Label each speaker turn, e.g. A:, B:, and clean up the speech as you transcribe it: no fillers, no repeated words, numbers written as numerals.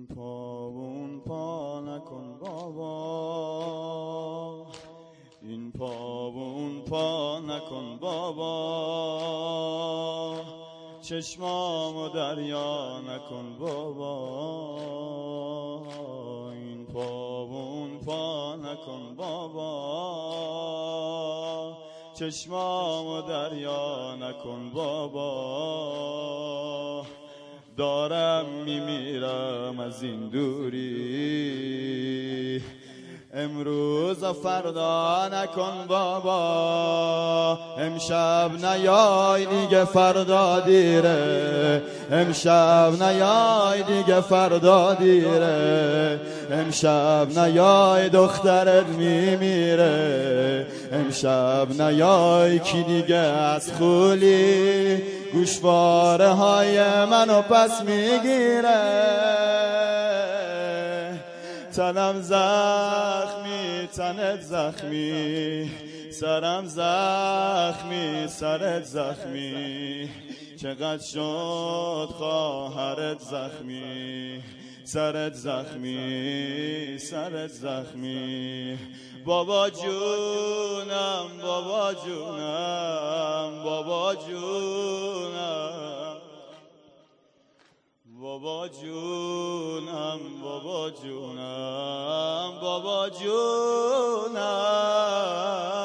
A: پا و اون پا نکن بابا، این پا و اون پا نکن بابا، چشمامو دریا نکن بابا، این پا و اون پا نکن بابا، چشمامو دریا نکن بابا. دارم میمیرم از این دوری، امروز و فردا نکن بابا، امشب نیای دیگه فردا دیره، امشب نیای دیگه فردا دیره، امشب نیای دخترت میمیره، امشب نیای کی دیگه از خولی گوشواره های منو پس میگیره. تنم زخمی تنت زخمی، سرم زخمی سرت زخمی، چقدر شد خواهرت زخمی، سرت زخمی سرت زخمی. بابا جونم بابا جونم بابا جونم، بابا جونم بابا جونم بابا جونم.